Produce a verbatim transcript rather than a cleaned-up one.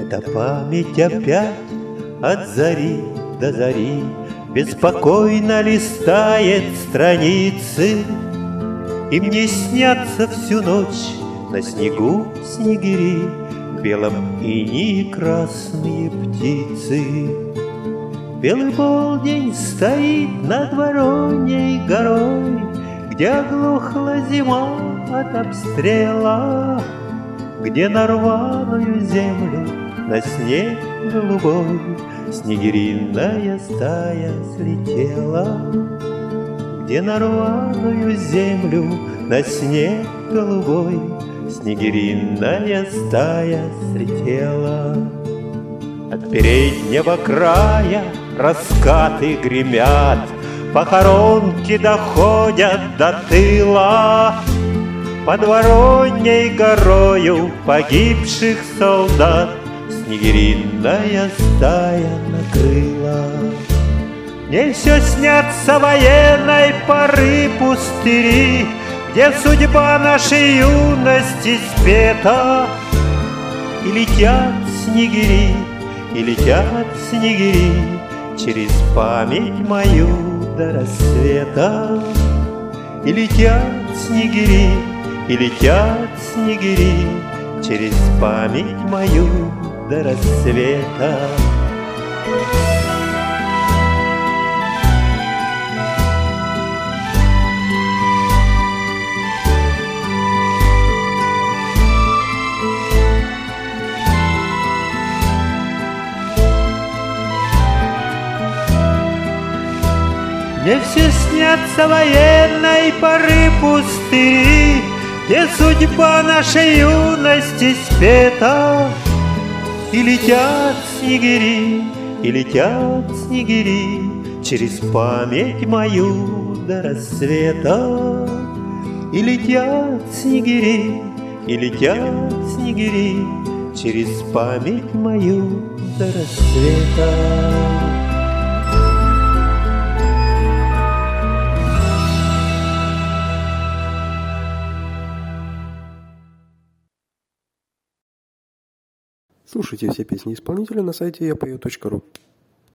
Эта память опять от зари до зари беспокойно листает страницы, и мне снятся всю ночь на снегу снегири, в белом инии красные птицы. Белый полдень стоит над Вороньей горой, где оглохла зима от обстрела, где на рваную землю на снег голубой снегириная стая слетела, где на рваную землю на снег голубой снегириная стая слетела. От переднего края раскаты гремят, похоронки доходят до тыла. Под Вороньей горою погибших солдат снегириная стая накрыла. Мне все снятся военной поры пустыри, где судьба нашей юности спета. И летят снегири, и летят снегири через память мою до рассвета. И летят снегири, и летят снегири через память мою до рассвета. Мне все снятся военной поры пустыри, где судьба нашей юности спета. И летят снегири, и летят снегири через память мою до рассвета. И летят снегири, и летят снегири через память мою до рассвета. Слушайте все песни исполнителя на сайте я пою точка ру.